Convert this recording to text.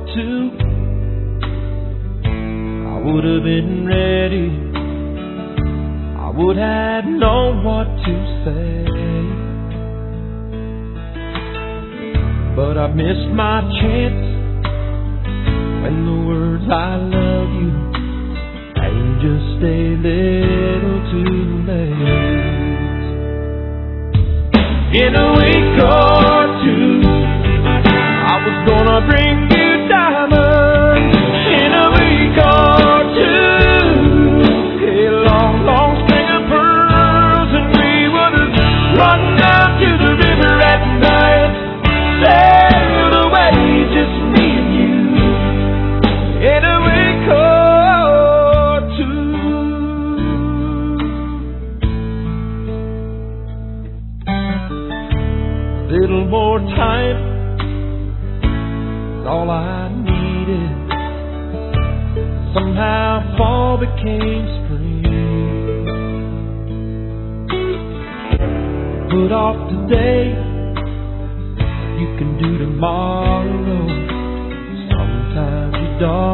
to, I would have been ready. I would have known what to say. But I missed my chance when the words I love you came just a little too late. In a week or two, I was gonna bring you diamonds. In a week or two, a long, long string of pearls, and we would have run down to the river at night, sailed away, just me and you. In a week or two, a little more time, all I needed. Somehow fall became spring. Put off today, you can do tomorrow. Sometimes you don't.